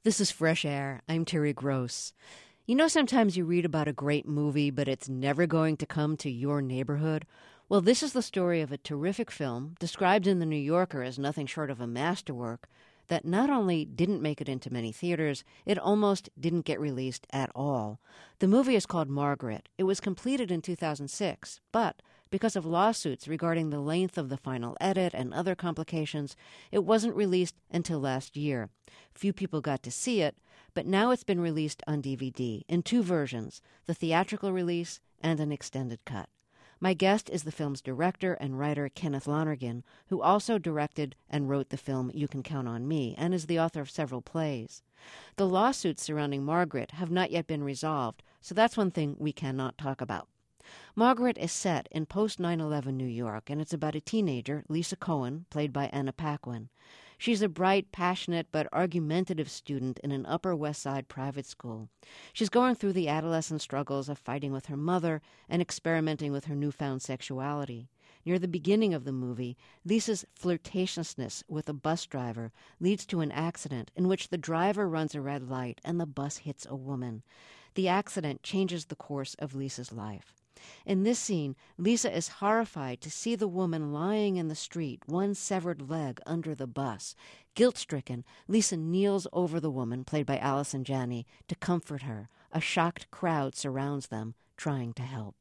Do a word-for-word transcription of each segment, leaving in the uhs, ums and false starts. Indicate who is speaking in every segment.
Speaker 1: This is Fresh Air. I'm Terry Gross. You know, sometimes you read about a great movie, but it's never going to come to your neighborhood? Well, this is the story of a terrific film, described in The New Yorker as nothing short of a masterwork, that not only didn't make it into many theaters, it almost didn't get released at all. The movie is called Margaret. It was completed in two thousand six, but because of lawsuits regarding the length of the final edit and other complications, it wasn't released until last year. Few people got to see it, but now it's been released on D V D in two versions, the theatrical release and an extended cut. My guest is the film's director and writer Kenneth Lonergan, who also directed and wrote the film You Can Count on Me and is the author of several plays. The lawsuits surrounding Margaret have not yet been resolved, so that's one thing we cannot talk about. Margaret is set in post nine eleven New York, and it's about a teenager, Lisa Cohen, played by Anna Paquin. She's a bright, passionate, but argumentative student in an Upper West Side private school. She's going through the adolescent struggles of fighting with her mother and experimenting with her newfound sexuality. Near the beginning of the movie, Lisa's flirtatiousness with a bus driver leads to an accident in which the driver runs a red light and the bus hits a woman. The accident changes the course of Lisa's life. In this scene, Lisa is horrified to see the woman lying in the street, one severed leg under the bus. Guilt-stricken, Lisa kneels over the woman, played by Allison Janney, to comfort her. A shocked crowd surrounds them, trying to help.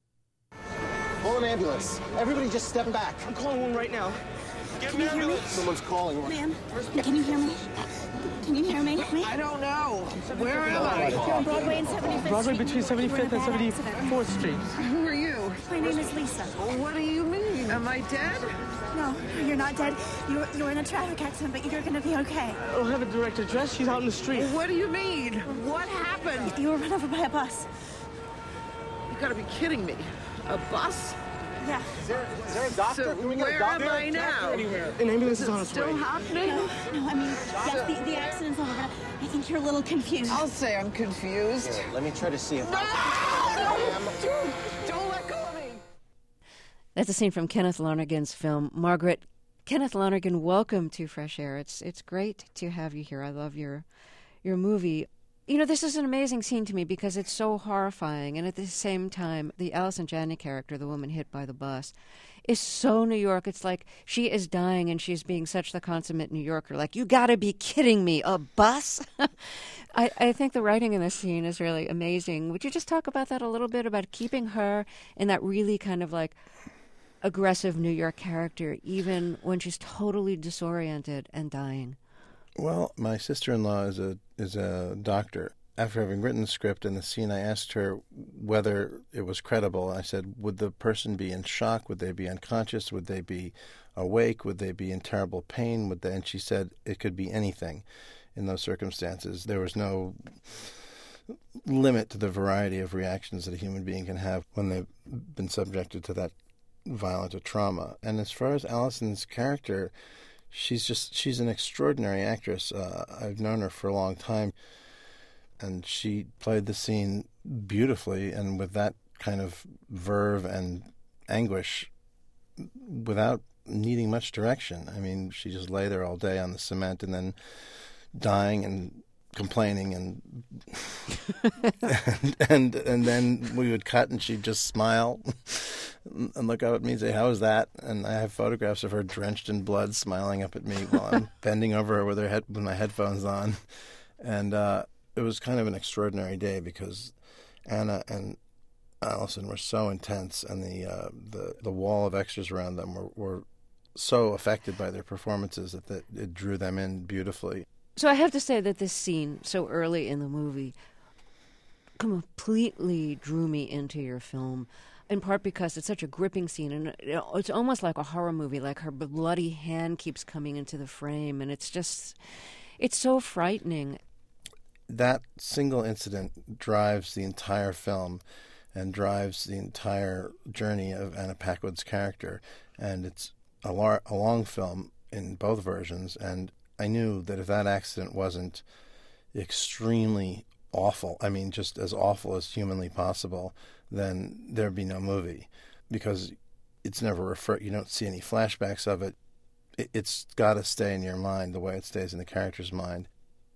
Speaker 2: Call an ambulance. Everybody just step back.
Speaker 3: I'm calling one right now.
Speaker 2: Get an ambulance. Someone's calling.
Speaker 4: Ma'am, can you hear me? Can you hear me?
Speaker 3: I don't know. Where am I?
Speaker 4: You're on Broadway and seventy-fifth
Speaker 3: Broadway
Speaker 4: Street.
Speaker 3: between seventy-fifth and seventy-fourth Street.
Speaker 5: Who are you?
Speaker 4: My name is Lisa.
Speaker 5: What do you mean? Am I dead?
Speaker 4: No, you're not dead. You're, you're in a traffic accident, but you're going to be okay.
Speaker 3: I don't have a direct address. She's out in the street.
Speaker 5: What do you mean? What happened?
Speaker 4: You were run over by a bus.
Speaker 5: You gotta be kidding me. A bus?
Speaker 4: Yeah.
Speaker 2: Is there, is there a doctor?
Speaker 5: So
Speaker 2: Can we get a
Speaker 5: where
Speaker 2: doctor?
Speaker 5: am I now?
Speaker 3: An ambulance is on its
Speaker 5: Still
Speaker 3: way.
Speaker 5: happening?
Speaker 4: No, no, I mean, yes, the, the accident's over, but I think you're a little confused.
Speaker 5: I'll say I'm confused.
Speaker 2: Here, let me try to see if...
Speaker 5: No! Don't let go of me!
Speaker 1: That's a scene from Kenneth Lonergan's film, Margaret. Kenneth Lonergan, welcome to Fresh Air. It's it's great to have you here. I love your your movie. You know, this is an amazing scene to me because it's so horrifying, and at the same time, the Allison Janney character, the woman hit by the bus, is so New York. It's like she is dying, and she's being such the consummate New Yorker. Like, you gotta be kidding me, a bus? I, I think the writing in this scene is really amazing. Would you just talk about that a little bit, about keeping her in that really kind of like aggressive New York character, even when she's totally disoriented and dying?
Speaker 6: Well, my sister-in-law is a is a doctor. After having written the script and the scene, I asked her whether it was credible. I said, would the person be in shock? Would they be unconscious? Would they be awake? Would they be in terrible pain? Would they? And she said it could be anything in those circumstances. There was no limit to the variety of reactions that a human being can have when they've been subjected to that violent a trauma. And as far as Allison's character, She's just, she's an extraordinary actress. Uh, I've known her for a long time, and she played the scene beautifully and with that kind of verve and anguish without needing much direction. I mean, she just lay there all day on the cement and then dying and complaining and and, and and then we would cut and she'd just smile and look up at me and say, "How was that?" And I have photographs of her drenched in blood smiling up at me while I'm bending over her with her head with my headphones on. And uh, it was kind of an extraordinary day because Anna and Allison were so intense, and the uh, the the wall of extras around them were, were so affected by their performances that, that it drew them in beautifully.
Speaker 1: So I have to say that this scene, so early in the movie, completely drew me into your film, in part because it's such a gripping scene, and it's almost like a horror movie, like her bloody hand keeps coming into the frame, and it's just, it's so frightening.
Speaker 6: That single incident drives the entire film and drives the entire journey of Anna Paquin's character, and it's a, lar- a long film in both versions, and I knew that if that accident wasn't extremely awful, I mean, just as awful as humanly possible, then there'd be no movie, because it's never referred, you don't see any flashbacks of it. it it's got to stay in your mind the way it stays in the character's mind.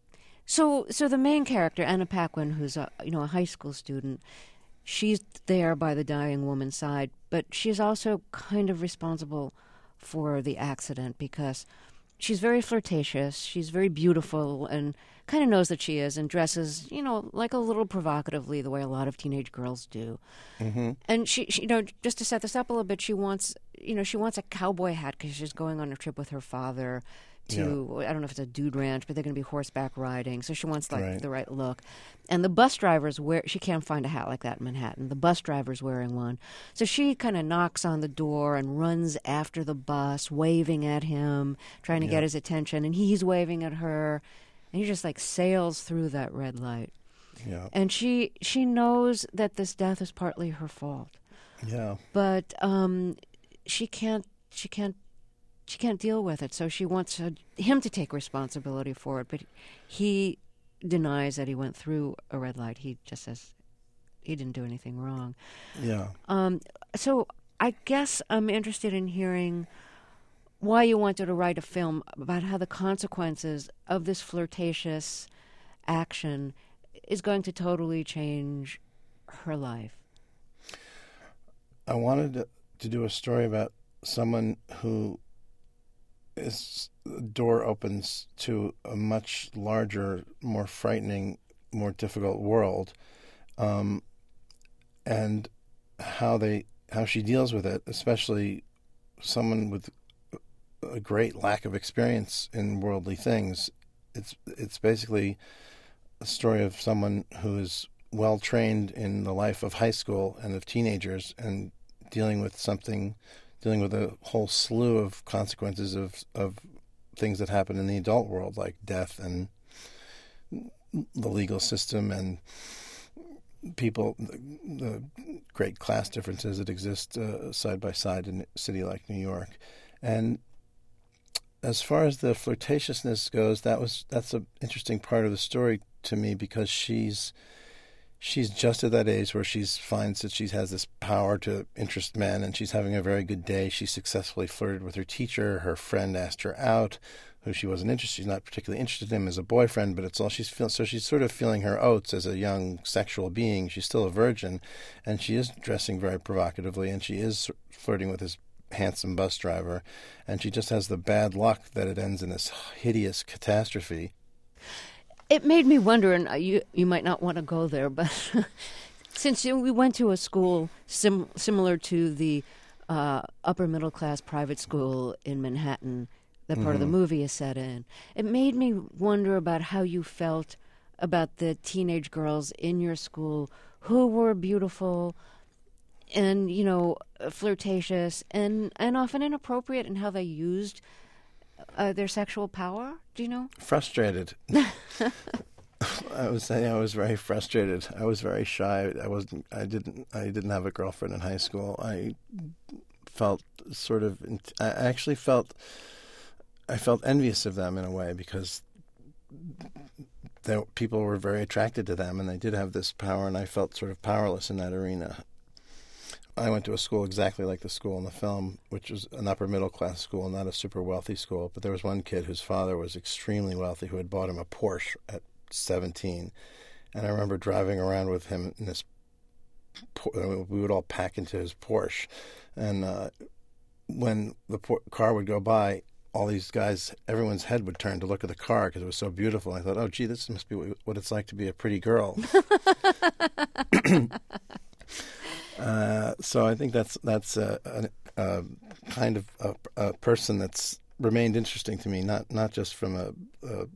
Speaker 1: So, so the main character, Anna Paquin, who's a you know a high school student, she's there by the dying woman's side, but she's also kind of responsible for the accident because she's very flirtatious, she's very beautiful, and kind of knows that she is, and dresses, you know, like a little provocatively the way a lot of teenage girls do.
Speaker 6: Mm-hmm.
Speaker 1: And she, she, you know, just to set this up a little bit, she wants, you know, she wants a cowboy hat because she's going on a trip with her father to, yeah. I don't know if it's a dude ranch, but they're going to be horseback riding. So she wants like
Speaker 6: right.
Speaker 1: the right look. And the bus driver's wear, she can't find a hat like that in Manhattan. The bus driver's wearing one. So she kind of knocks on the door and runs after the bus, waving at him, trying to
Speaker 6: yeah.
Speaker 1: get his attention. And he's waving at her. And he just like sails through that red light.
Speaker 6: Yeah.
Speaker 1: And she she knows that this death is partly her fault.
Speaker 6: Yeah.
Speaker 1: But um, she can't she can't she can't deal with it. So she wants uh, him to take responsibility for it. But he denies that he went through a red light. He just says he didn't do anything wrong.
Speaker 6: Yeah.
Speaker 1: Um. So I guess I'm interested in hearing why you wanted to write a film about how the consequences of this flirtatious action is going to totally change her life.
Speaker 6: I wanted to, to do a story about someone who is the door opens to a much larger, more frightening, more difficult world, um, and how they how she deals with it, especially someone with a great lack of experience in worldly things. It's it's basically a story of someone who is well trained in the life of high school and of teenagers and dealing with something, dealing with a whole slew of consequences of, of things that happen in the adult world, like death and the legal system and people, the, the great class differences that exist uh, side by side in a city like New York. And as far as the flirtatiousness goes, that was that's an interesting part of the story to me because she's she's just at that age where she finds that she has this power to interest men, and she's having a very good day. She successfully flirted with her teacher. Her friend asked her out, who she wasn't interested. She's not particularly interested in him as a boyfriend, but it's all she's feeling. So she's sort of feeling her oats as a young sexual being. She's still a virgin, and she is dressing very provocatively, and she is flirting with his handsome bus driver, and she just has the bad luck that it ends in this hideous catastrophe.
Speaker 1: It made me wonder, and you you might not want to go there, but since we went to a school sim- similar to the uh, upper middle class private school in Manhattan that part mm-hmm. of the movie is set in, it made me wonder about how you felt about the teenage girls in your school who were beautiful and, you know, flirtatious and, and often inappropriate in how they used uh, their sexual power. Do you know?
Speaker 6: Frustrated. I was saying I was very frustrated. I was very shy. I wasn't. I didn't. I didn't have a girlfriend in high school. I felt sort of. I actually felt. I felt envious of them in a way because there, people were very attracted to them, and they did have this power, and I felt sort of powerless in that arena. I went to a school exactly like the school in the film, which was an upper middle class school, not a super wealthy school. But there was one kid whose father was extremely wealthy who had bought him a Porsche at seventeen. And I remember driving around with him in this, we would all pack into his Porsche. And uh, when the por- car would go by, all these guys, everyone's head would turn to look at the car because it was so beautiful. I thought, oh, gee, this must be what it's like to be a pretty girl. Uh, so I think that's that's a, a, a kind of a, a person that's remained interesting to me, not not just from a, a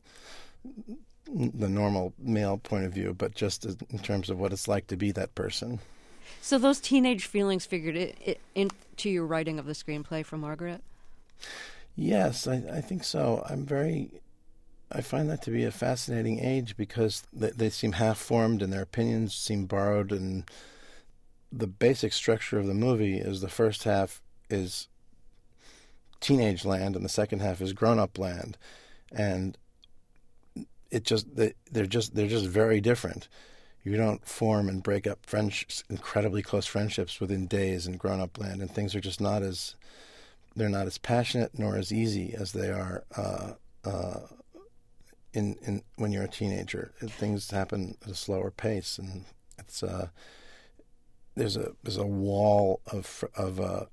Speaker 6: the normal male point of view, but just in terms of what it's like to be that person.
Speaker 1: So those teenage feelings figured it, it into your writing of the screenplay for Margaret?
Speaker 6: Yes, I, I think so. I'm very. I find that to be a fascinating age because they, they seem half-formed and their opinions seem borrowed, and the basic structure of the movie is the first half is teenage land and the second half is grown-up land, and it just they, they're just they're just very different. You don't form and break up friendships, incredibly close friendships within days in grown-up land, and things are just not as they're not as passionate nor as easy as they are uh, uh, in, in when you're a teenager. Things happen at a slower pace, and it's uh, there's a there's a wall of of uh,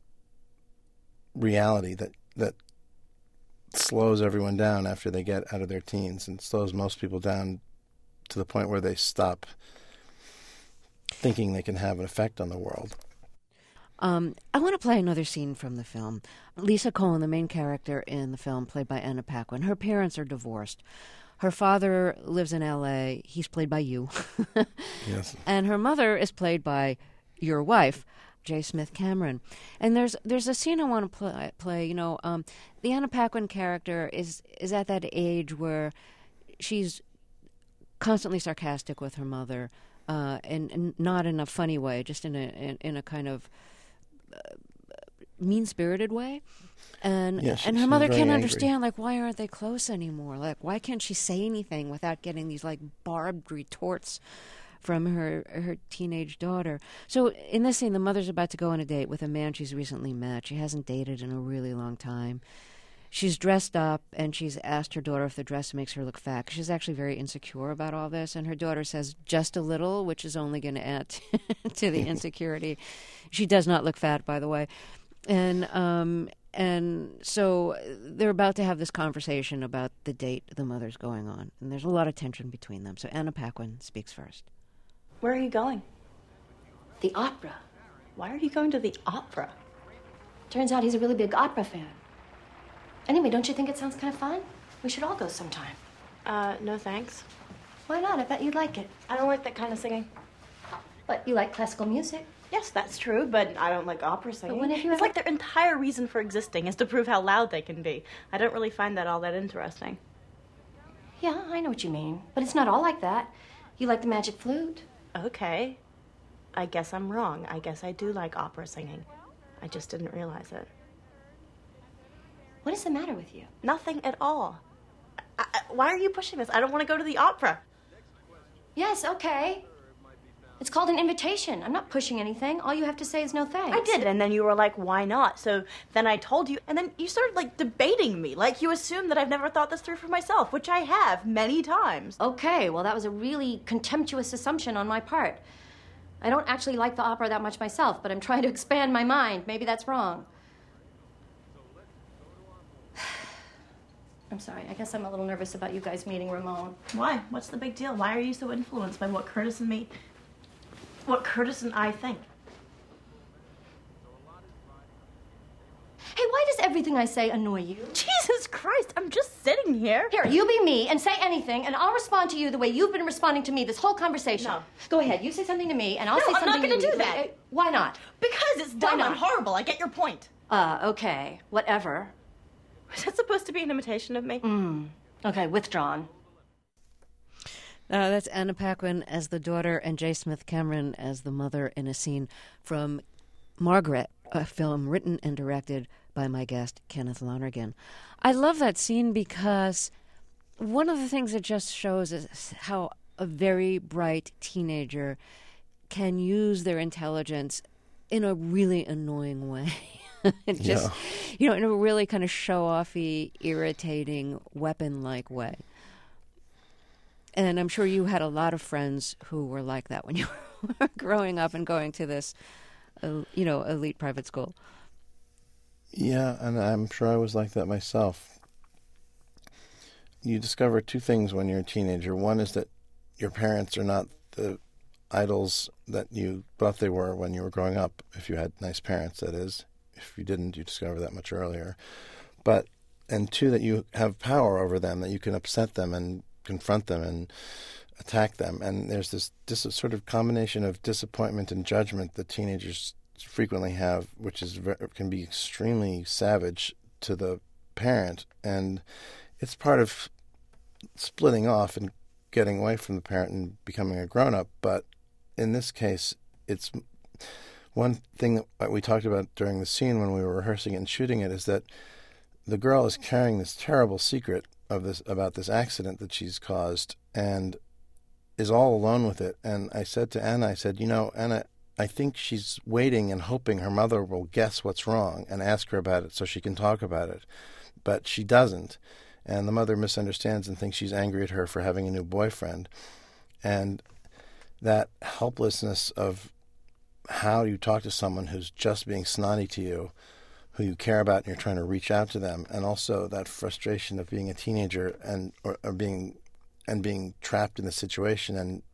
Speaker 6: reality that that slows everyone down after they get out of their teens, and slows most people down to the point where they stop thinking they can have an effect on the world.
Speaker 1: Um, I want to play another scene from the film. Lisa Cohen, the main character in the film, played by Anna Paquin, her parents are divorced. Her father lives in L A. He's played by you.
Speaker 6: Yes.
Speaker 1: And her mother is played by your wife, J. Smith Cameron. And there's there's a scene I want to play. play. You know, um, the Anna Paquin character is, is at that age where she's constantly sarcastic with her mother, uh, and, and not in a funny way, just in a in, in a kind of mean-spirited way, and
Speaker 6: yeah, she,
Speaker 1: and her mother can't
Speaker 6: angry.
Speaker 1: understand, like, why aren't they close anymore? Like, why can't she say anything without getting these like barbed retorts from her her teenage daughter? So in this scene, the mother's about to go on a date with a man she's recently met. She hasn't dated in a really long time. She's dressed up, and she's asked her daughter if the dress makes her look fat. She's actually very insecure about all this, and her daughter says, just a little, which is only going to add to the insecurity. She does not look fat, by the way. And um, and so they're about to have this conversation about the date the mother's going on, and there's a lot of tension between them. So Anna Paquin speaks first.
Speaker 7: Where are you going?
Speaker 8: The opera.
Speaker 7: Why are you going to the opera?
Speaker 8: Turns out he's a really big opera fan. Anyway, don't you think it sounds kind of fun? We should all go sometime.
Speaker 7: Uh, no thanks.
Speaker 8: Why not? I bet you'd like it.
Speaker 7: I don't like that kind of singing.
Speaker 8: But you like classical music.
Speaker 7: Yes, that's true, but I don't like opera singing.
Speaker 8: But when have you
Speaker 7: it's
Speaker 8: ever...
Speaker 7: like their entire reason for existing is to prove how loud they can be. I don't really find that all that interesting.
Speaker 8: Yeah, I know what you mean. But it's not all like that. You like the magic flute.
Speaker 7: Okay. I guess I'm wrong. I guess I do like opera singing. I just didn't realize it.
Speaker 8: What is the matter with you?
Speaker 7: Nothing at all. I, I, why are you pushing this? I don't want to go to the opera.
Speaker 8: Yes, okay. It's called an invitation. I'm not pushing anything. All you have to say is no thanks.
Speaker 7: I did, and then you were like, why not? So then I told you, and then you started, like, debating me. Like, you assumed that I've never thought this through for myself, which I have many times.
Speaker 8: Okay, well, that was a really contemptuous assumption on my part. I don't actually like the opera that much myself, but I'm trying to expand my mind. Maybe that's wrong. I'm sorry. I guess I'm a little nervous about you guys meeting Ramon.
Speaker 7: Why? What's the big deal? Why are you so influenced by what Curtis and me... what Curtis and I think?
Speaker 8: Hey, why does everything I say annoy you?
Speaker 7: Jesus Christ, I'm just sitting here.
Speaker 8: Here, you be me and say anything, and I'll respond to you the way you've been responding to me this whole conversation.
Speaker 7: No.
Speaker 8: Go ahead. You say something to me, and I'll
Speaker 7: No,
Speaker 8: say
Speaker 7: I'm
Speaker 8: something
Speaker 7: not gonna
Speaker 8: to you.
Speaker 7: do that.
Speaker 8: Uh, Why not?
Speaker 7: Because it's dumb
Speaker 8: not?
Speaker 7: and horrible. I get your point.
Speaker 8: Uh, okay. Whatever.
Speaker 7: Was that supposed to be an imitation of me?
Speaker 8: Mm. Okay, withdrawn.
Speaker 1: Uh, that's Anna Paquin as the daughter and J. Smith Cameron as the mother in a scene from Margaret, a film written and directed by my guest, Kenneth Lonergan. I love that scene because one of the things it just shows is how a very bright teenager can use their intelligence in a really annoying way. Just, yeah. you know, in a really kind of show-offy, irritating, weapon-like way. And I'm sure you had a lot of friends who were like that when you were growing up and going to this, uh, you know, elite private school.
Speaker 6: Yeah, and I'm sure I was like that myself. You discover two things when you're a teenager. One is that your parents are not the idols that you thought they were when you were growing up, if you had nice parents, that is. If you didn't, you discover that much earlier. But, and two, that you have power over them, that you can upset them and confront them and attack them. And there's this, this sort of combination of disappointment and judgment that teenagers frequently have, which is can be extremely savage to the parent. And it's part of splitting off and getting away from the parent and becoming a grown-up. But in this case, it's... One thing that we talked about during the scene when we were rehearsing it and shooting it is that the girl is carrying this terrible secret of this about this accident that she's caused and is all alone with it. And I said to Anna, I said, you know, Anna, I think she's waiting and hoping her mother will guess what's wrong and ask her about it so she can talk about it. But she doesn't. and the mother misunderstands and thinks she's angry at her for having a new boyfriend. And that helplessness of how you talk to someone who's just being snotty to you, who you care about and you're trying to reach out to them, and also that frustration of being a teenager and or, or being and being trapped in the situation and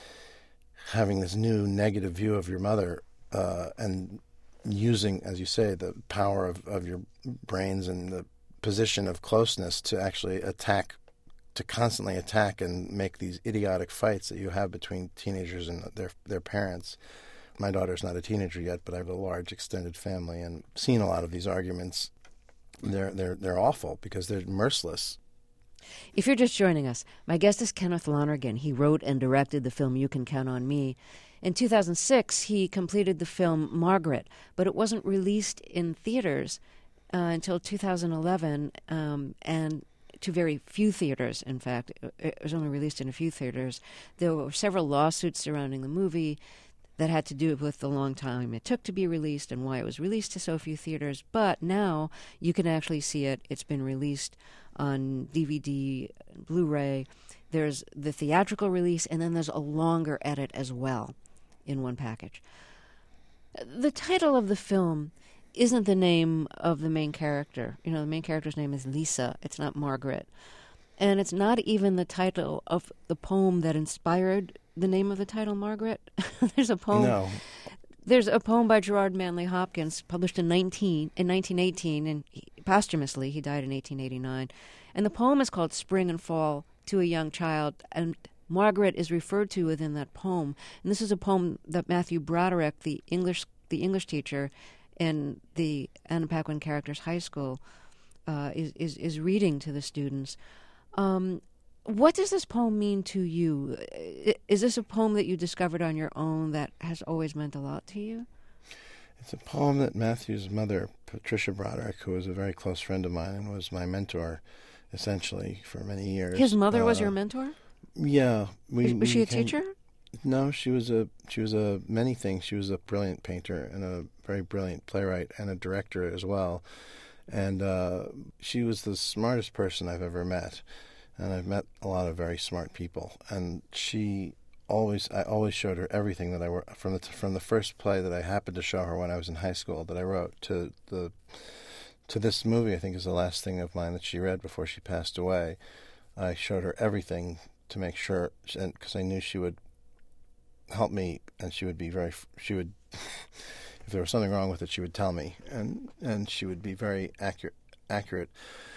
Speaker 6: having this new negative view of your mother, uh, and using, as you say, the power of, of your brains and the position of closeness to actually attack, to constantly attack and make these idiotic fights that you have between teenagers and their their parents. My daughter's not a teenager yet, but I have a large extended family and seen a lot of these arguments. They're they're they're awful because they're merciless.
Speaker 1: If you're just joining us, my guest is Kenneth Lonergan. He wrote and directed the film You Can Count on Me. In two thousand six, he completed the film Margaret, but it wasn't released in theaters uh, until two thousand eleven, um, and to very few theaters, in fact. It was only released in a few theaters. There were several lawsuits surrounding the movie that had to do with the long time it took to be released and why it was released to so few theaters. But now you can actually see it. It's been released on D V D, Blu-ray. There's the theatrical release, and then there's a longer edit as well in one package. The title of the film isn't the name of the main character. You know, the main character's name is Lisa. It's not Margaret. And it's not even the title of the poem that inspired the name of the title, Margaret. There's a poem.
Speaker 6: No.
Speaker 1: There's a poem by Gerard Manley Hopkins, published in nineteen in nineteen eighteen, and he, posthumously he died in eighteen eighty-nine. And the poem is called "Spring and Fall to a Young Child," and Margaret is referred to within that poem. And this is a poem that Matthew Broderick, the English the English teacher in the Anna Paquin Characters High School, uh, is, is is reading to the students. Um, what does this poem mean to you? Is this a poem that you discovered on your own that has always meant a lot to you?
Speaker 6: It's a poem that Matthew's mother, Patricia Broderick, who was a very close friend of mine and was my mentor, essentially, for many years.
Speaker 1: His mother
Speaker 6: uh,
Speaker 1: was your mentor?
Speaker 6: Yeah. We,
Speaker 1: was was
Speaker 6: we
Speaker 1: she a
Speaker 6: came,
Speaker 1: teacher?
Speaker 6: No, she was a she was a many things. She was a brilliant painter and a very brilliant playwright and a director as well. And uh, she was the smartest person I've ever met. And I've met a lot of very smart people. And she always, I always showed her everything that I wrote, from the from the first play that I happened to show her when I was in high school that I wrote to the to this movie. I think is the last thing of mine that she read before she passed away. I showed her everything to make sure, and because I knew she would help me, and she would be very, she would, if there was something wrong with it, she would tell me, and and she would be very accurate. Accurate.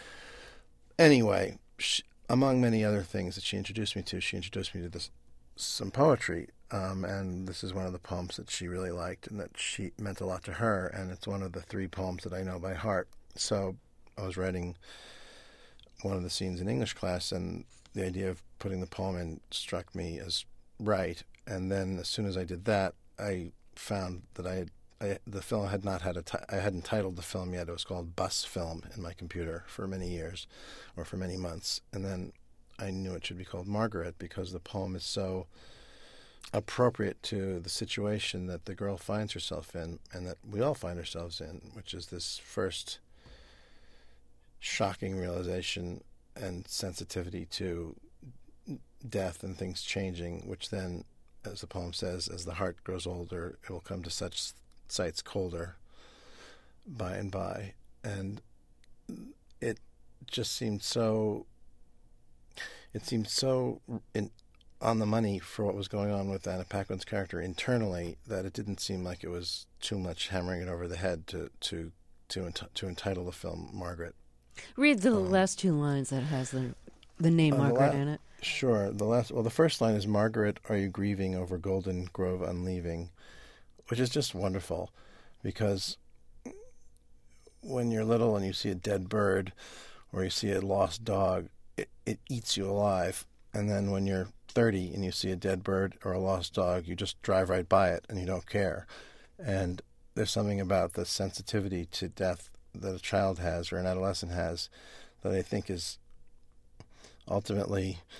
Speaker 6: Anyway. She, Among many other things that she introduced me to, she introduced me to this some poetry, um, and this is one of the poems that she really liked and that she meant a lot to her, and it's one of the three poems that I know by heart. So I was writing one of the scenes in English class, and the idea of putting the poem in struck me as right, and then as soon as I did that, I found that I had I, the film had not had a t- I hadn't titled the film yet. It was called Bus Film in my computer for many years, or for many months. And then I knew it should be called Margaret because the poem is so appropriate to the situation that the girl finds herself in, and that we all find ourselves in, which is this first shocking realization and sensitivity to death and things changing, which then, as the poem says, as the heart grows older, it will come to such sights colder by and by. And it just seemed so it seemed so in, on the money for what was going on with Anna Paquin's character internally that it didn't seem like it was too much hammering it over the head to to to, to entitle the film Margaret.
Speaker 1: Read the
Speaker 6: um,
Speaker 1: last two lines that has the the name
Speaker 6: uh,
Speaker 1: Margaret
Speaker 6: the la-
Speaker 1: in it.
Speaker 6: Sure. The last well the first line is, "Margaret, are you grieving over Golden Grove unleaving?" Which is just wonderful, because when you're little and you see a dead bird or you see a lost dog, it, it eats you alive. And then when you're thirty and you see a dead bird or a lost dog, you just drive right by it and you don't care. And there's something about the sensitivity to death that a child has or an adolescent has that I think is ultimately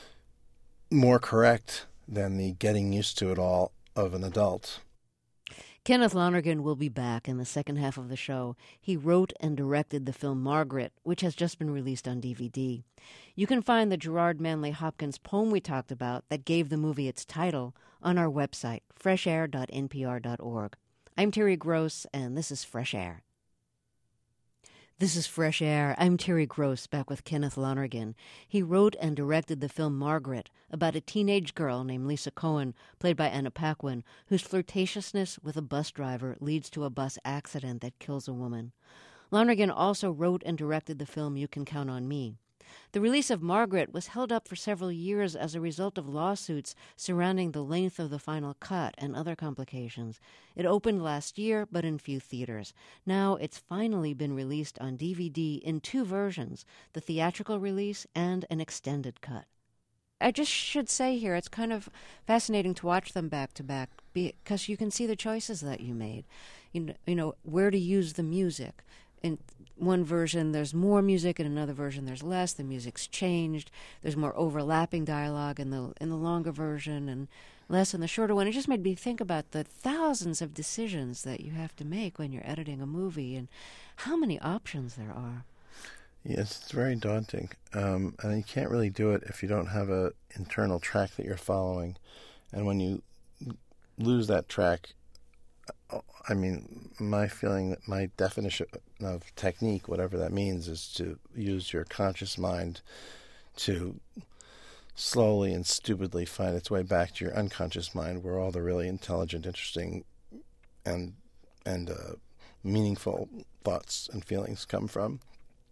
Speaker 6: more correct than the getting used to it all of an adult.
Speaker 1: Kenneth Lonergan will be back in the second half of the show. He wrote and directed the film Margaret, which has just been released on D V D. You can find the Gerard Manley Hopkins poem we talked about that gave the movie its title on our website, fresh air dot n p r dot org. I'm Terry Gross, and this is Fresh Air. This is Fresh Air. I'm Terry Gross, back with Kenneth Lonergan. He wrote and directed the film Margaret, about a teenage girl named Lisa Cohen, played by Anna Paquin, whose flirtatiousness with a bus driver leads to a bus accident that kills a woman. Lonergan also wrote and directed the film You Can Count on Me. The release of Margaret was held up for several years as a result of lawsuits surrounding the length of the final cut and other complications. It opened last year, but in few theaters. Now it's finally been released on D V D in two versions, the theatrical release and an extended cut. I just should say here, it's kind of fascinating to watch them back to back because you can see the choices that you made. You know, you know where to use the music. In one version, there's more music. In another version, there's less. The music's changed. There's more overlapping dialogue in the in the longer version and less in the shorter one. It just made me think about the thousands of decisions that you have to make when you're editing a movie and how many options there are.
Speaker 6: Yes, it's very daunting. Um, and you can't really do it if you don't have a internal track that you're following. And when you lose that track, I mean, my feeling, that my definition of technique, whatever that means, is to use your conscious mind to slowly and stupidly find its way back to your unconscious mind, where all the really intelligent, interesting, and and uh, meaningful thoughts and feelings come from.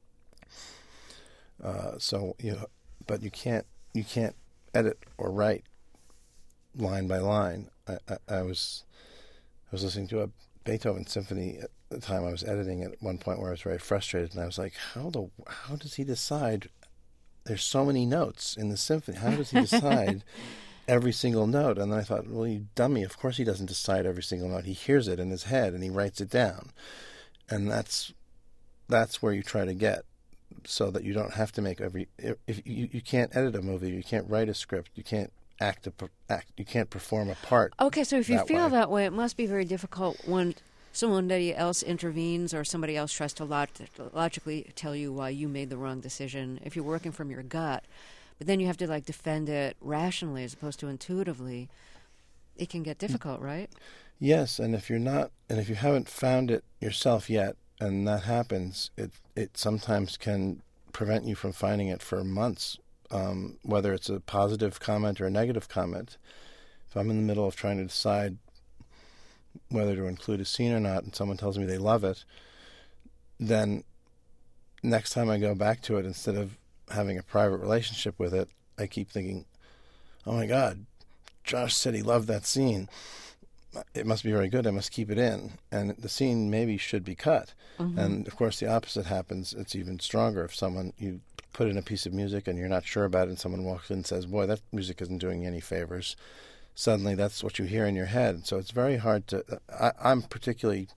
Speaker 6: Uh, so you know, but you can't you can't edit or write line by line. I, I, I was. I was listening to a Beethoven symphony at the time I was editing at one point where I was very frustrated, and I was like, how the how does he decide? There's so many notes in the symphony. How does he decide every single note? And then I thought, well, you dummy, of course he doesn't decide every single note. He hears it in his head and he writes it down. And that's that's where you try to get, so that you don't have to make every if, if you, you can't edit a movie, you can't write a script, you can't act a act you can't perform a part.
Speaker 1: Okay, so if you
Speaker 6: that
Speaker 1: feel
Speaker 6: way.
Speaker 1: that way, it must be very difficult when somebody else intervenes or somebody else tries to log- logically tell you why you made the wrong decision. If you're working from your gut, but then you have to like defend it rationally as opposed to intuitively, it can get difficult, right?
Speaker 6: Yes, and if you're not, and if you haven't found it yourself yet, and that happens, it it sometimes can prevent you from finding it for months. Um, whether it's a positive comment or a negative comment. If I'm in the middle of trying to decide whether to include a scene or not, and someone tells me they love it, then next time I go back to it, instead of having a private relationship with it, I keep thinking, oh my God, Josh said he loved that scene. It must be very good. I must keep it in. And the scene maybe should be cut. Mm-hmm. And, of course, the opposite happens. It's even stronger if someone, you put in a piece of music and you're not sure about it, and someone walks in and says, boy, that music isn't doing you any favors. Suddenly that's what you hear in your head. So it's very hard to... I, I'm particularly...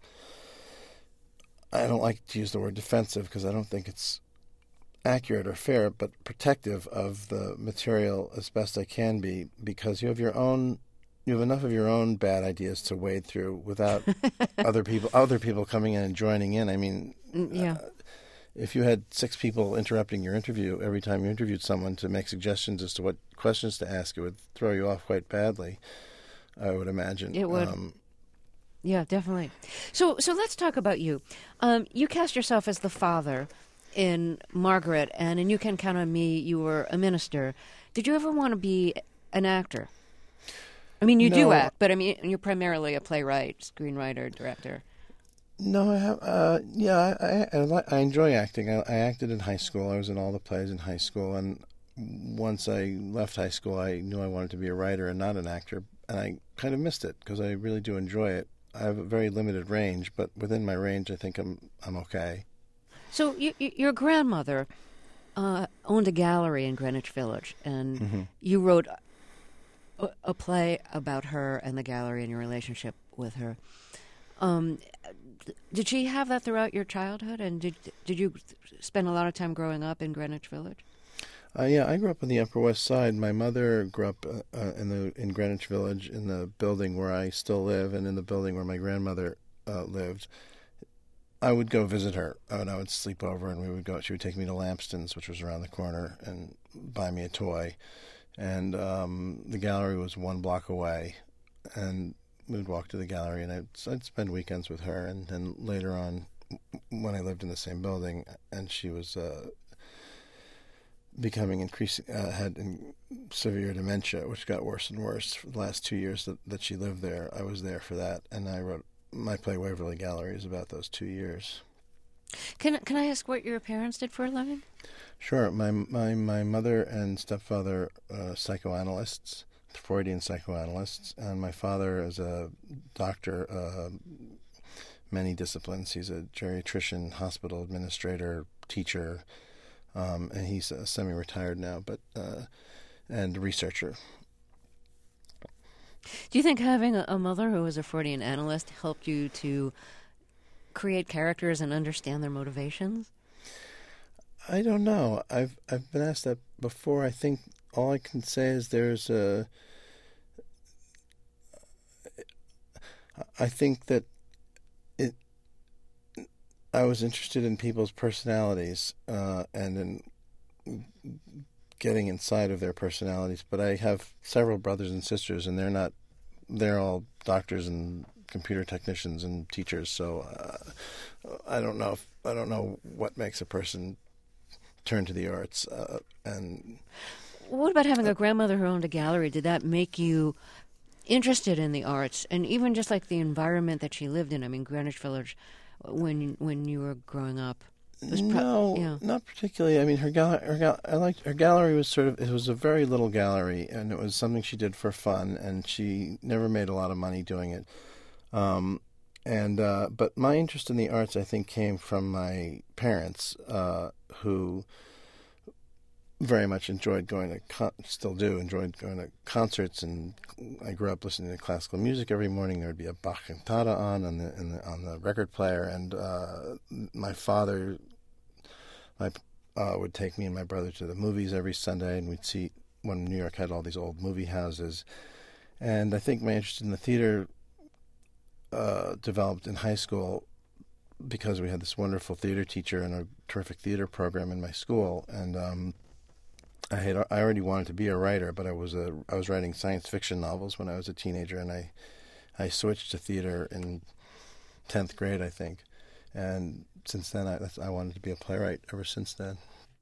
Speaker 6: I don't like to use the word defensive because I don't think it's accurate or fair, but protective of the material as best I can be, because you have your own... You have enough of your own bad ideas to wade through without other people other people coming in and joining in. I mean...
Speaker 1: Yeah.
Speaker 6: Uh, If you had six people interrupting your interview every time you interviewed someone to make suggestions as to what questions to ask, it would throw you off quite badly, I would imagine.
Speaker 1: It would. Um, yeah, definitely. So so let's talk about you. Um, you cast yourself as the father in Margaret, and in You Can Count on Me, you were a minister. Did you ever want to be an actor? I mean, you
Speaker 6: no.
Speaker 1: do act, but I mean, you're primarily a playwright, screenwriter, director.
Speaker 6: No, I have. Uh, yeah, I, I I enjoy acting. I, I acted in high school. I was in all the plays in high school, and once I left high school, I knew I wanted to be a writer and not an actor, and I kind of missed it because I really do enjoy it. I have a very limited range, but within my range, I think I'm I'm okay.
Speaker 1: So you, you, your grandmother uh, owned a gallery in Greenwich Village, and mm-hmm. you wrote a, a play about her and the gallery and your relationship with her. Um, did she have that throughout your childhood, and did did you spend a lot of time growing up in Greenwich Village?
Speaker 6: Uh, yeah, I grew up on the Upper West Side. My mother grew up uh, uh, in the in Greenwich Village, in the building where I still live, and in the building where my grandmother uh, lived. I would go visit her, and I would sleep over, and we would go. She would take me to Lampston's, which was around the corner, and buy me a toy. And um, the gallery was one block away, and we would walk to the gallery, and I'd, I'd spend weekends with her. And then later on, when I lived in the same building, and she was uh, becoming increasing, uh, had in severe dementia, which got worse and worse for the last two years that, that she lived there. I was there for that, and I wrote my play Waverly Gallery is about those two years.
Speaker 1: Can can I ask what your parents did for a living?
Speaker 6: Sure. My my my mother and stepfather uh, psychoanalysts, Freudian psychoanalysts, and my father is a doctor, uh, many disciplines. He's a geriatrician, hospital administrator, teacher, um, and he's uh, semi-retired now, but uh, and researcher.
Speaker 1: Do you think having a, a mother who was a Freudian analyst helped you to create characters and understand their motivations?
Speaker 6: I don't know. I've I've been asked that before. I think all I can say is there's a. I think that it. I was interested in people's personalities uh, and in getting inside of their personalities. But I have several brothers and sisters, and they're not. They're all doctors and computer technicians and teachers. So uh, I don't know. If, I don't know what makes a person turn to the arts. Uh, and
Speaker 1: what about having a grandmother who owned a gallery? Did that make you interested in the arts, and even just like the environment that she lived in? I mean, Greenwich Village, when when you were growing up. Was pro-
Speaker 6: no,
Speaker 1: yeah.
Speaker 6: not particularly. I mean, her gallery. Her gal- I liked her gallery was sort of. It was a very little gallery, and it was something she did for fun. And she never made a lot of money doing it. Um, and uh, but my interest in the arts, I think, came from my parents, uh, who very much enjoyed going to, con- still do enjoyed going to concerts. And I grew up listening to classical music every morning. There would be a Bach cantata on on the, in the on the record player, and uh, my father. I uh, would take me and my brother to the movies every Sunday, and we'd see when New York had all these old movie houses. And I think my interest in the theater uh, developed in high school because we had this wonderful theater teacher and a terrific theater program in my school. And um, I had I already wanted to be a writer, but I was a I was writing science fiction novels when I was a teenager, and I I switched to theater in tenth grade, I think, and since then, I, I wanted to be a playwright ever since then.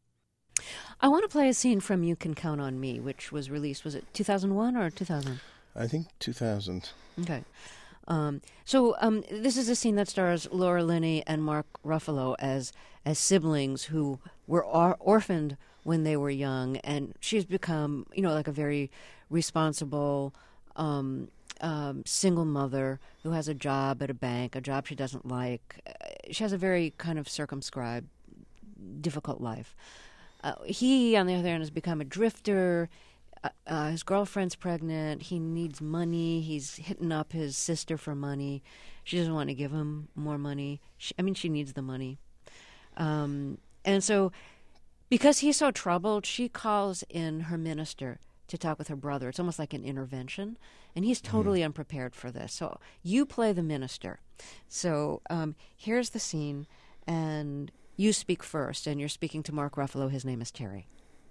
Speaker 1: I want to play a scene from You Can Count on Me, which was released, was it two thousand one or two thousand?
Speaker 6: I think two thousand.
Speaker 1: Okay. Um, so um, this is a scene that stars Laura Linney and Mark Ruffalo as as siblings who were or- orphaned when they were young, and she's become, you know, like a very responsible um Um, single mother who has a job at a bank, a job she doesn't like. She has a very kind of circumscribed, difficult life. Uh, he, on the other hand, has become a drifter. Uh, uh, his girlfriend's pregnant. He needs money. He's hitting up his sister for money. She doesn't want to give him more money. She, I mean, she needs the money. Um, and so, because he's so troubled, she calls in her minister to talk with her brother. It's almost like an intervention, and he's totally mm. unprepared for this. So you play the minister. So um, here's the scene, and you speak first, and you're speaking to Mark Ruffalo. His name is Terry.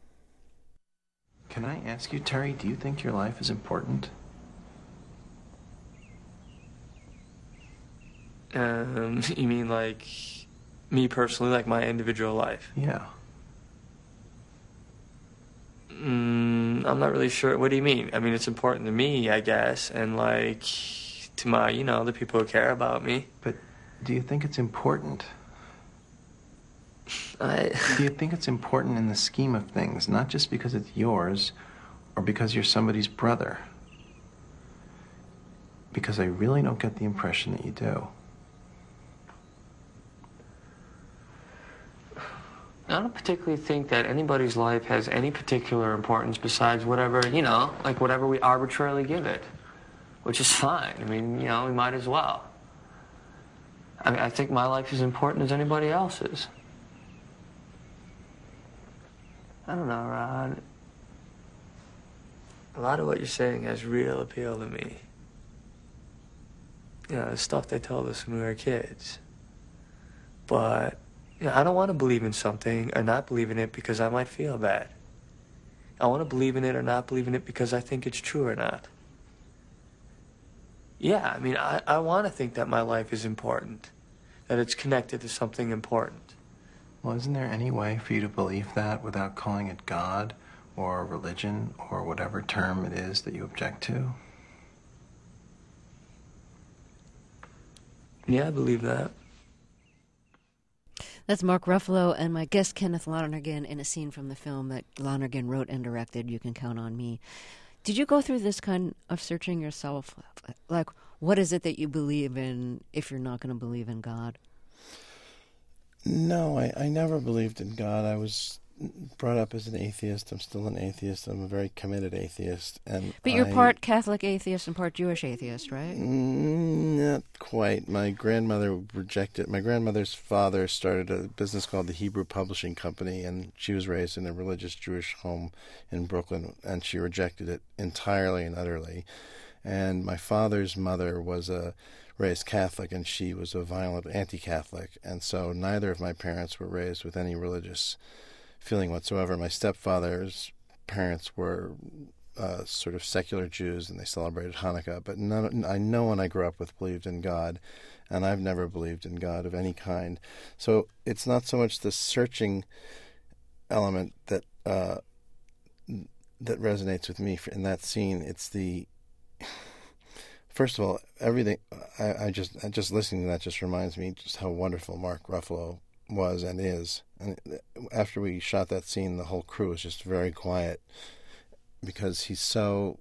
Speaker 9: Can I ask you, Terry, do you think your life is important?
Speaker 3: Um, you mean like me personally, like my individual life?
Speaker 9: Yeah.
Speaker 3: Mm, I'm not really sure. What do you mean? I mean, it's important to me, I guess, and like to my, you know, the people who care about me.
Speaker 9: But do you think it's important?
Speaker 3: I...
Speaker 9: Do you think it's important in the scheme of things, not just because it's yours or because you're somebody's brother? Because I really don't get the impression that you do.
Speaker 3: I don't particularly think that anybody's life has any particular importance besides whatever, you know, like whatever we arbitrarily give it, which is fine. I mean, you know, we might as well. I mean, I think my life is important as anybody else's. I don't know, Rod. A lot of what you're saying has real appeal to me. You know, the stuff they told us when we were kids. But, you know, I don't want to believe in something or not believe in it because I might feel bad. I want to believe in it or not believe in it because I think it's true or not. Yeah, I mean, I, I want to think that my life is important, that it's connected to something important.
Speaker 9: Well, isn't there any way for you to believe that without calling it God or religion or whatever term it is that you object to?
Speaker 3: Yeah, I believe that.
Speaker 1: That's Mark Ruffalo and my guest Kenneth Lonergan in a scene from the film that Lonergan wrote and directed, You Can Count on Me. Did you go through this kind of searching yourself? Like, what is it that you believe in if you're not going to believe in God?
Speaker 6: No, I, I never believed in God. I was brought up as an atheist. I'm still an atheist. I'm a very committed atheist. And
Speaker 1: but you're
Speaker 6: I,
Speaker 1: part Catholic atheist and part Jewish atheist, right?
Speaker 6: Not quite. My grandmother rejected. My grandmother's father started a business called the Hebrew Publishing Company, and she was raised in a religious Jewish home in Brooklyn, and she rejected it entirely and utterly. And my father's mother was a raised Catholic, and she was a violent anti-Catholic, and so neither of my parents were raised with any religious feeling whatsoever. My stepfather's parents were uh, sort of secular Jews, and they celebrated Hanukkah, but none, I, no one I grew up with believed in God, and I've never believed in God of any kind. So it's not so much the searching element that uh, that resonates with me in that scene. It's the First of all, everything I, I just I just listening to that just reminds me just how wonderful Mark Ruffalo was and is. And after we shot that scene, the whole crew was just very quiet because he's so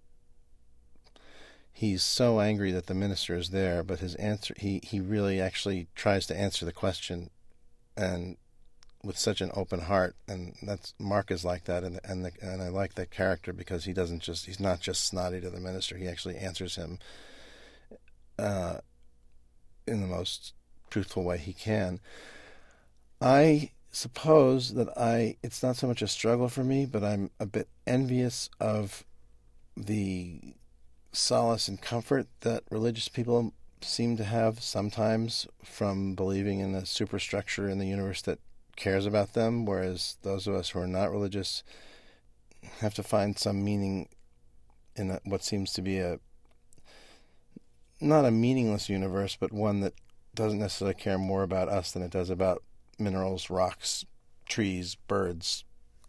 Speaker 6: he's so angry that the minister is there, but his answer he, he really actually tries to answer the question and with such an open heart, and that's Mark is like that, and and the, and I like that character because he doesn't just he's not just snotty to the minister. He actually answers him Uh, in the most truthful way he can. I suppose that I it's not so much a struggle for me, but I'm a bit envious of the solace and comfort that religious people seem to have sometimes from believing in a superstructure in the universe that cares about them, whereas those of us who are not religious have to find some meaning in a, what seems to be a not a meaningless universe, but one that doesn't necessarily care more about us than it does about minerals, rocks, trees, birds,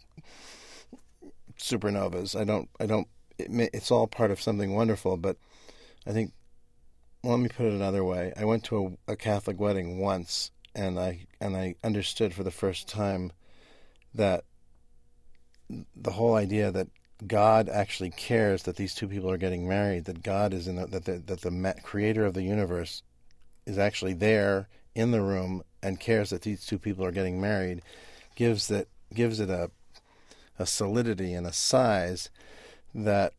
Speaker 6: supernovas. I don't, I don't, it may, it's all part of something wonderful, but I think, well, let me put it another way. I went to a, a Catholic wedding once, and I, and I understood for the first time that the whole idea that God actually cares that these two people are getting married, that God is in the, that the, that the creator of the universe is actually there in the room and cares that these two people are getting married, gives that gives it a a solidity and a size that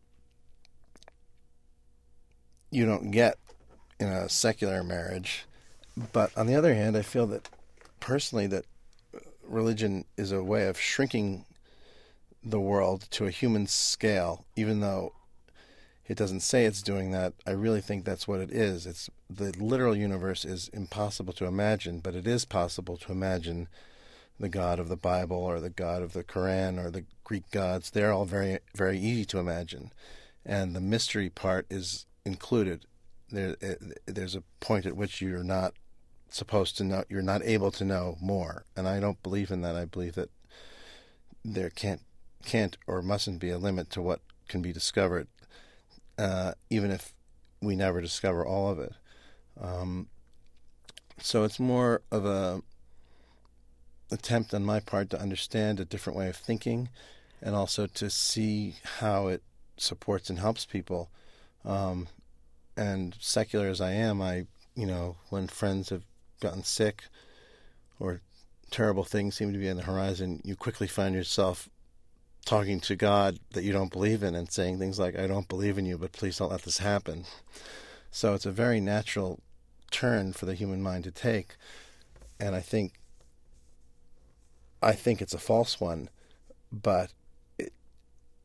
Speaker 6: you don't get in a secular marriage. But on the other hand, I feel that personally that religion is a way of shrinking the world to a human scale, even though it doesn't say it's doing that. I really think that's what it is. It's the literal universe is impossible to imagine, but it is possible to imagine the God of the Bible or the God of the Quran or the Greek gods. They're all very, very easy to imagine, and the mystery part is included. There, there's a point at which you're not supposed to know, you're not able to know more, and I don't believe in that. I believe that there can't can't or mustn't be a limit to what can be discovered, uh, even if we never discover all of it. Um, so it's more of a attempt on my part to understand a different way of thinking, and also to see how it supports and helps people. Um, and secular as I am, I, you know, when friends have gotten sick or terrible things seem to be on the horizon, you quickly find yourself talking to God that you don't believe in and saying things like, I don't believe in you, but please don't let this happen. So it's a very natural turn for the human mind to take, and I think I think it's a false one, but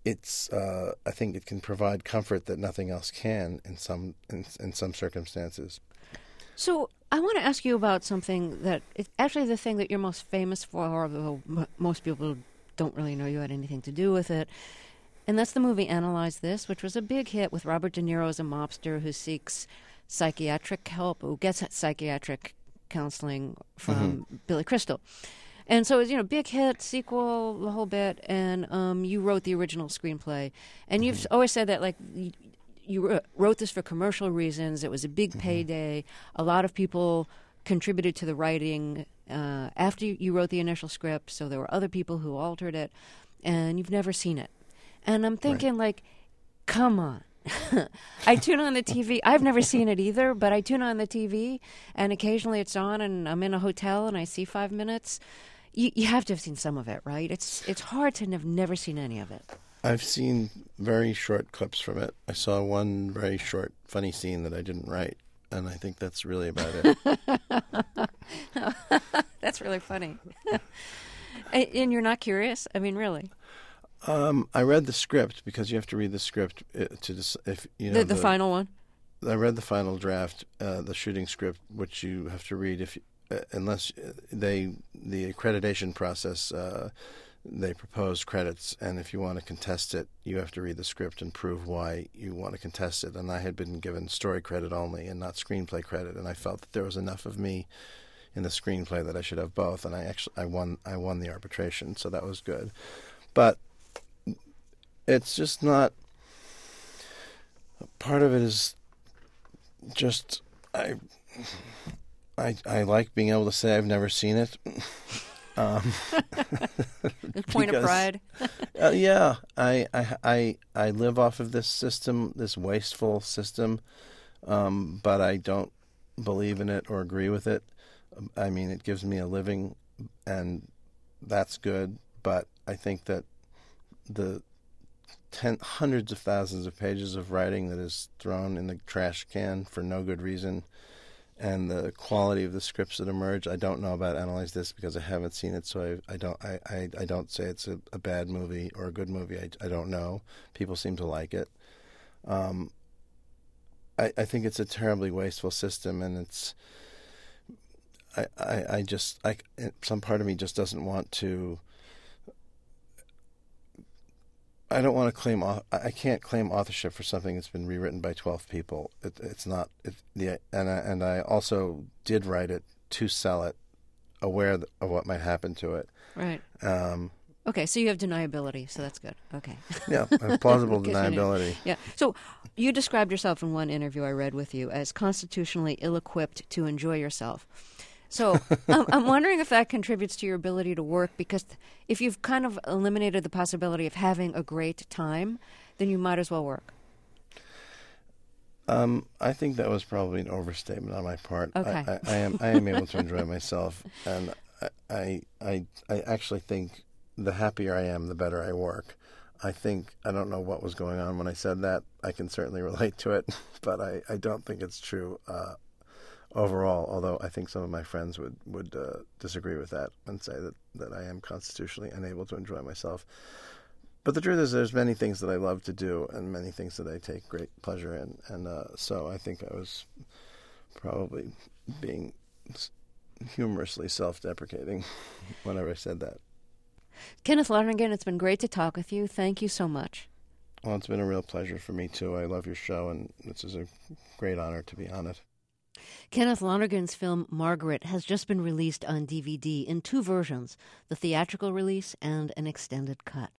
Speaker 6: it's uh, I think it can provide comfort that nothing else can in some in, in some circumstances.
Speaker 1: So I want to ask you about something that it's actually the thing that you're most famous for, although m- most people don't really know you had anything to do with it. And that's the movie Analyze This, which was a big hit with Robert De Niro as a mobster who seeks psychiatric help, who gets psychiatric counseling from mm-hmm. Billy Crystal. And so it was, you know, big hit, sequel, the whole bit, and um, you wrote the original screenplay. And mm-hmm. you've always said that, like, you, you wrote this for commercial reasons. It was a big mm-hmm. payday. A lot of people contributed to the writing uh, after you, you wrote the initial script, so there were other people who altered it, and you've never seen it. And I'm thinking, right. like, come on. I tune on the T V. I've never seen it either, but I tune on the T V, and occasionally it's on, and I'm in a hotel, and I see five minutes. You, you have to have seen some of it, right? It's it's hard to have never seen any of it.
Speaker 6: I've seen very short clips from it. I saw one very short, funny scene that I didn't write, and I think that's really about it.
Speaker 1: That's really funny. And you're not curious? I mean, really?
Speaker 6: Um, I read the script because you have to read the script to dis- if you know
Speaker 1: the, the, the final one.
Speaker 6: I read the final draft, uh, the shooting script, which you have to read if you, uh, unless they the accreditation process uh, they propose credits, and if you want to contest it, you have to read the script and prove why you want to contest it. And I had been given story credit only and not screenplay credit, and I felt that there was enough of me in the screenplay that I should have both, and I actually I won I won the arbitration, so that was good, but. It's just not. Part of it is just I. I I like being able to say I've never seen it. Um,
Speaker 1: point
Speaker 6: because,
Speaker 1: of pride.
Speaker 6: uh, yeah, I, I I I live off of this system, this wasteful system, um, but I don't believe in it or agree with it. I mean, it gives me a living, and that's good. But I think that the Ten, hundreds of thousands of pages of writing that is thrown in the trash can for no good reason, and the quality of the scripts that emerge. I don't know about Analyze This because I haven't seen it, so I, I don't I, I, I don't say it's a, a bad movie or a good movie. I, I don't know. People seem to like it. Um, I, I think it's a terribly wasteful system, and it's I, I, I just I some part of me just doesn't want to. I don't want to claim. I can't claim authorship for something that's been rewritten by twelve people. It, it's not. It, the and I, and I also did write it to sell it, aware of what might happen to it.
Speaker 1: Right.
Speaker 6: Um,
Speaker 1: okay, so you have deniability, so that's good. Okay.
Speaker 6: Yeah, plausible deniability.
Speaker 1: Yeah. So you described yourself in one interview I read with you as constitutionally ill-equipped to enjoy yourself. So um, I'm wondering if that contributes to your ability to work, because if you've kind of eliminated the possibility of having a great time, then you might as well work.
Speaker 6: Um, I think that was probably an overstatement on my part.
Speaker 1: Okay.
Speaker 6: I, I, I am I am able to enjoy myself, and I, I I I actually think the happier I am, the better I work. I think I don't know what was going on when I said that. I can certainly relate to it, but I, I don't think it's true. Uh, Overall, although I think some of my friends would, would uh, disagree with that and say that, that I am constitutionally unable to enjoy myself. But the truth is there's many things that I love to do and many things that I take great pleasure in. And uh, so I think I was probably being humorously self-deprecating whenever I said that.
Speaker 1: Kenneth Lonergan, it's been great to talk with you. Thank you so much.
Speaker 6: Well, it's been a real pleasure for me, too. I love your show, and this is a great honor to be on it.
Speaker 1: Kenneth Lonergan's film Margaret has just been released on D V D in two versions, the theatrical release and an extended cut.